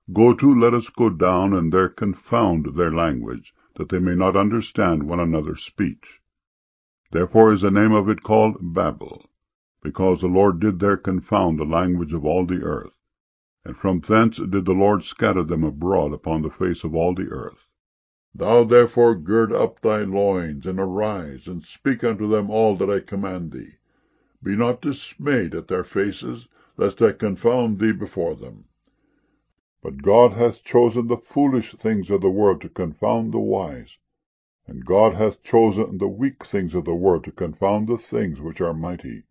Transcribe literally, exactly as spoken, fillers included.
Go to, let us go down, and there confound their language, that they may not understand one another's speech. Therefore is the name of it called Babel, because the Lord did there confound the language of all the earth. And from thence did the Lord scatter them abroad upon the face of all the earth. Thou therefore gird up thy loins, and arise, and speak unto them all that I command thee. Be not dismayed at their faces, lest I confound thee before them. But God hath chosen the foolish things of the world to confound the wise, and God hath chosen the weak things of the world to confound the things which are mighty,